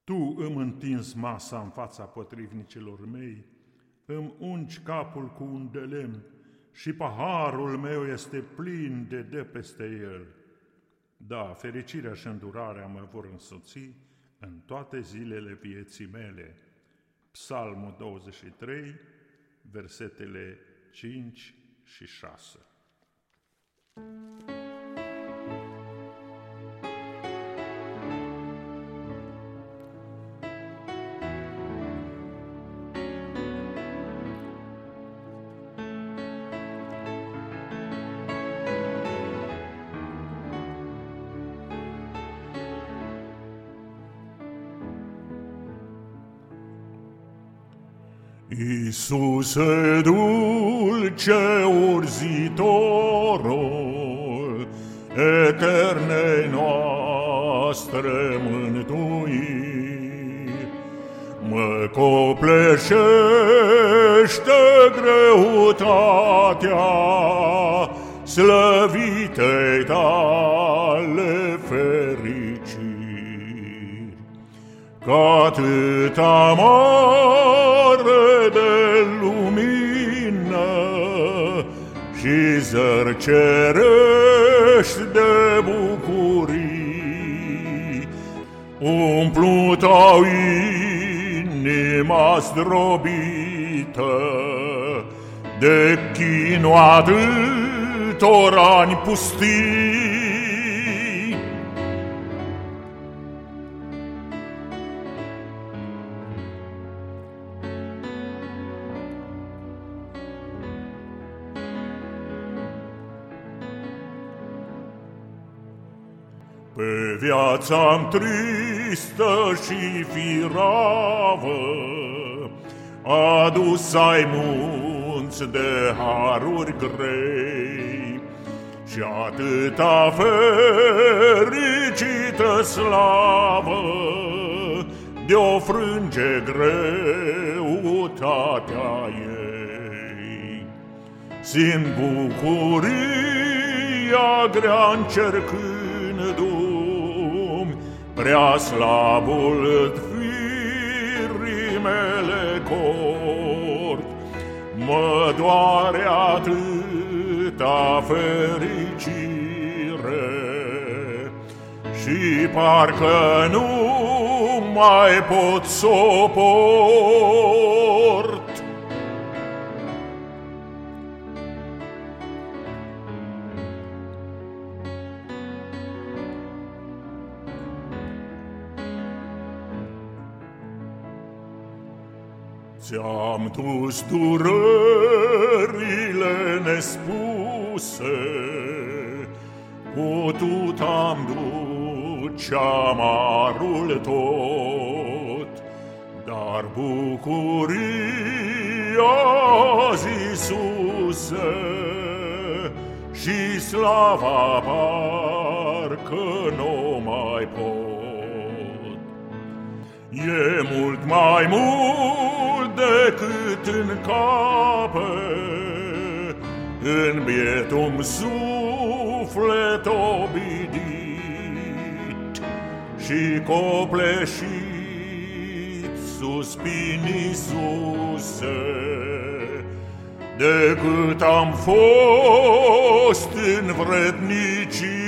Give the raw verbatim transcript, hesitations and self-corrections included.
Tu îmi întinzi masa în fața potrivnicilor mei, îmi ungi capul cu un de lemn și paharul meu este plin de dă peste el. Da, fericirea și îndurarea mă vor însoți în toate zilele vieții mele. Psalmul douăzeci și trei, versetele cinci și șase. Iisuse dulce urzitorul eternei noastre mântuiri, mă copleșește greutatea slăvitei tale fericiri, că-atâta mare de lumină și zări cerești de bucurii umplut-au inima zdrobită de chinul atâtor ani pustii. Pe viața-mi tristă și firavă adus ai munți de haruri grei și atâta fericită slavă de-o frânge greutatea ei. Simt bucuria grea încercându-mi prea slabul firii mele cort, mă doare atâta fericire și parcă nu mai pot soport. Ți-am dus durările nespuse, putut am duce amarul tot, dar bucuria zi Iisuse și slava parcă nu mai pot. E mult mai mult decât încape în bietul suflet obidit și copleșit suspin, Iisuse, decât am fost învrednicit.